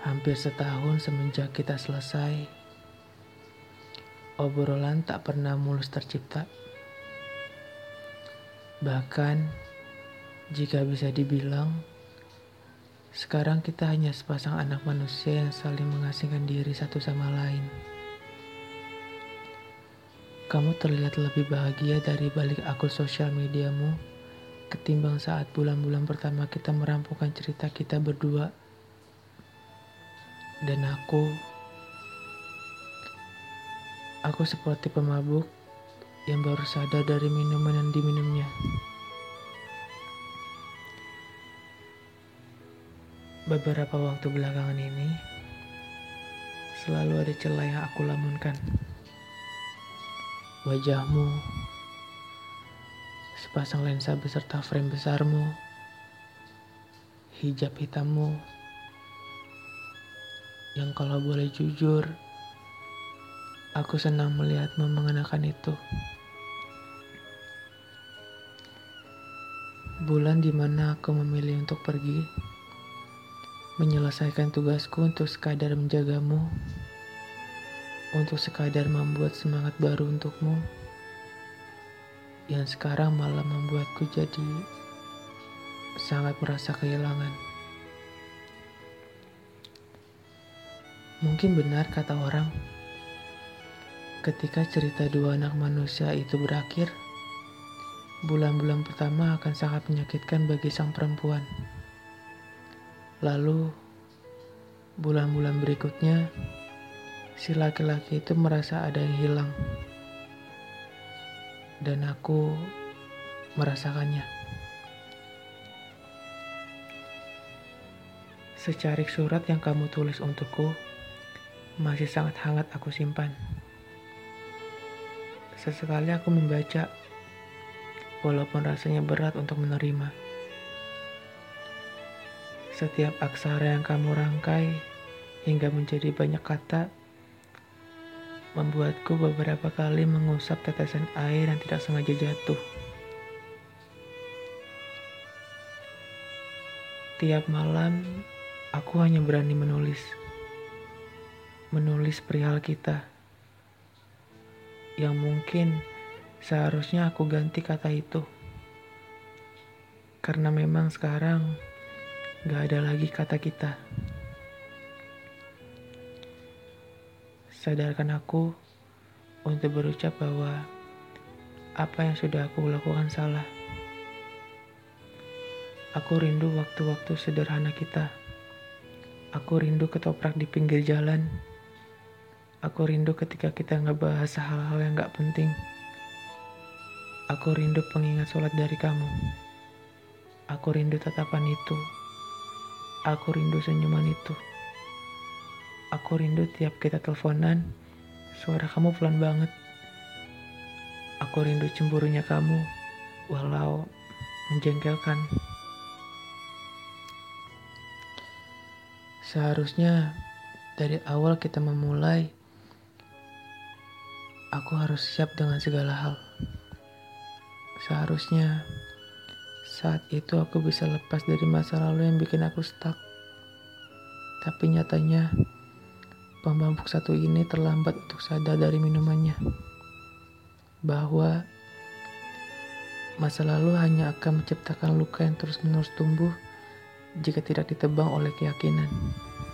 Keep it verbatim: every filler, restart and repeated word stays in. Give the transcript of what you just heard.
Hampir setahun semenjak kita selesai, obrolan tak pernah mulus tercipta. Bahkan, jika bisa dibilang, sekarang kita hanya sepasang anak manusia yang saling mengasingkan diri satu sama lain. Kamu terlihat lebih bahagia dari balik akun sosial mediamu ketimbang saat bulan-bulan pertama kita merampungkan cerita kita berdua. Dan aku, aku seperti pemabuk yang baru sadar dari minuman yang diminumnya. Beberapa waktu belakangan ini, selalu ada celah yang aku lamunkan. Wajahmu, sepasang lensa beserta frame besarmu, hijab hitammu, yang kalau boleh jujur, aku senang melihatmu mengenakan itu. Bulan dimana aku memilih untuk pergi, menyelesaikan tugasku untuk sekadar menjagamu, untuk sekadar membuat semangat baru untukmu, yang sekarang malah membuatku jadi sangat merasa kehilangan. Mungkin benar kata orang, ketika cerita dua anak manusia itu berakhir, bulan-bulan pertama akan sangat menyakitkan bagi sang perempuan. Lalu, bulan-bulan berikutnya, si laki-laki itu merasa ada yang hilang. Dan aku merasakannya. Secarik surat yang kamu tulis untukku masih sangat hangat aku simpan. Sesekali aku membaca, walaupun rasanya berat untuk menerima. Setiap aksara yang kamu rangkai hingga menjadi banyak kata, membuatku beberapa kali mengusap tetesan air yang tidak sengaja jatuh. Tiap malam, aku hanya berani menulis. Menulis perihal kita. Yang mungkin seharusnya aku ganti kata itu. Karena memang sekarang gak ada lagi kata kita. Sadarkan aku untuk berucap bahwa apa yang sudah aku lakukan salah. Aku rindu waktu-waktu sederhana kita. Aku rindu ketoprak di pinggir jalan. Aku rindu ketika kita ngebahas hal-hal yang gak penting. Aku rindu pengingat sholat dari kamu. Aku rindu tatapan itu. Aku rindu senyuman itu. Aku rindu tiap kita teleponan, suara kamu pelan banget. Aku rindu cemburunya kamu, walau menjengkelkan. Seharusnya dari awal kita memulai, aku harus siap dengan segala hal. Seharusnya saat itu aku bisa lepas dari masa lalu yang bikin aku stuck. Tapi nyatanya, pemabuk satu ini terlambat untuk sadar dari minumannya. Bahwa masa lalu hanya akan menciptakan luka yang terus-menerus tumbuh jika tidak ditebang oleh keyakinan.